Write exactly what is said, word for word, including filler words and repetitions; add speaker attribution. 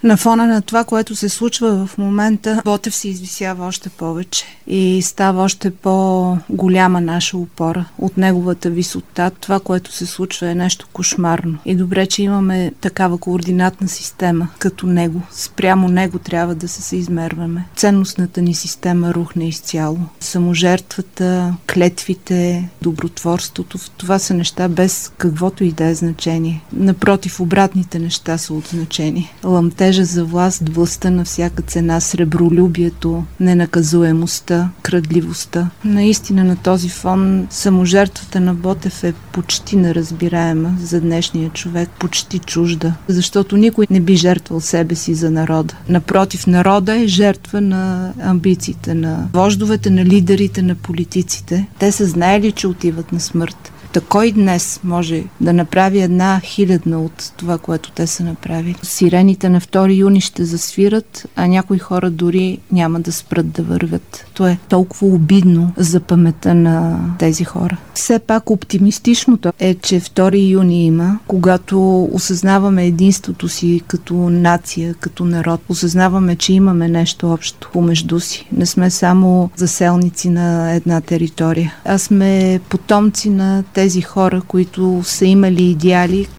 Speaker 1: На фона на това, което се случва в момента, Ботев се извисява още повече и става още по-голяма наша опора от неговата висота. Това, което се случва, е нещо кошмарно. И добре, че имаме такава координатна система като него. Спрямо него трябва да се съизмерваме. Ценностната ни система рухне изцяло. Саможертвата, клетвите, добротворството, това са неща без каквото и да е значение. Напротив, обратните неща са от значение. Ламтежа за власт, властта на всяка цена, сребролюбието, ненаказуемостта, крадливостта. Наистина на този фон саможертвата на Ботев е почти неразбираема за днешния човек, почти чужда, защото никой не би жертвал себе си за народа. Напротив, народа е жертва на амбициите, на вождовете, на лидерите, на политиците. Те са знаели, че отиват на смърт. Та кой днес може да направи една хилядна от това, което те са направили? Сирените на втори юни ще засвират, а някои хора дори няма да спрат да вървят. То е толкова обидно за паметта на тези хора. Все пак оптимистичното е, че втори юни има, когато осъзнаваме единството си като нация, като народ. Осъзнаваме, че имаме нещо общо помежду си. Не сме само заселници на една територия, а сме потомци на тези хора, които са имали идеали,